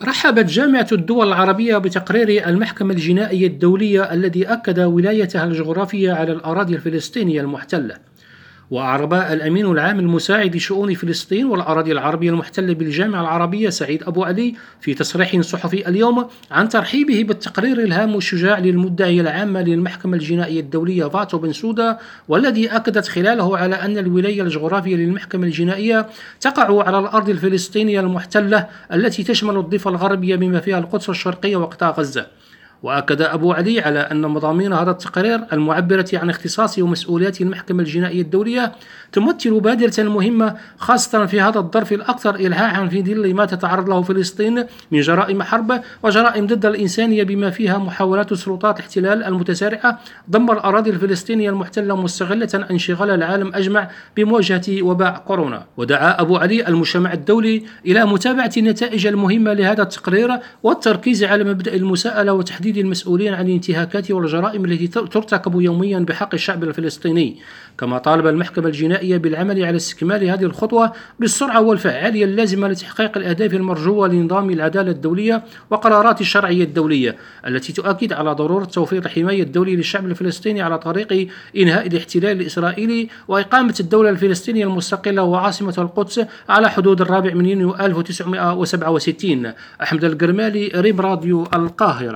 رحبت جامعة الدول العربية بتقرير المحكمة الجنائية الدولية الذي أكد ولايتها الجغرافية على الأراضي الفلسطينية المحتلة. وأعرب الأمين العام المساعد لشؤون فلسطين والأراضي العربية المحتلة بالجامعة العربية سعيد أبو علي في تصريح صحفي اليوم عن ترحيبه بالتقرير الهام والشجاع للمدعية العامة للمحكمة الجنائية الدولية فاتو بنسودا، والذي أكدت خلاله على أن الولاية الجغرافية للمحكمة الجنائية تقع على الأرض الفلسطينية المحتلة التي تشمل الضفة الغربية بما فيها القدس الشرقية وقطاع غزة. وأكد أبو علي على أن مضامين هذا التقرير المعبرة عن اختصاص ومسؤوليات المحكمة الجنائية الدولية تمثل بادرة مهمة، خاصة في هذا الظرف الأكثر إلحاحا في ظل ما تتعرض له فلسطين من جرائم حرب وجرائم ضد الإنسانية بما فيها محاولات سلطات الاحتلال المتسارعة ضم الأراضي الفلسطينية المحتلة مستغلة انشغال العالم أجمع بمواجهة وباء كورونا. ودعا أبو علي المجتمع الدولي إلى متابعة النتائج المهمة لهذا التقرير والتركيز على مبدأ المساءلة وتحديد المسؤولين عن الانتهاكات والجرائم التي ترتكب يوميا بحق الشعب الفلسطيني. كما طالب المحكمة الجنائية بالعمل على استكمال هذه الخطوة بالسرعة والفعالية اللازمة لتحقيق الأهداف المرجوة لنظام العدالة الدولية وقرارات الشرعية الدولية التي تؤكد على ضرورة توفير الحماية الدولية للشعب الفلسطيني على طريق إنهاء الاحتلال الإسرائيلي وإقامة الدولة الفلسطينية المستقلة وعاصمة القدس على حدود 4 يونيو 1967. أحمد القرمالي، ريم راديو، القاهرة.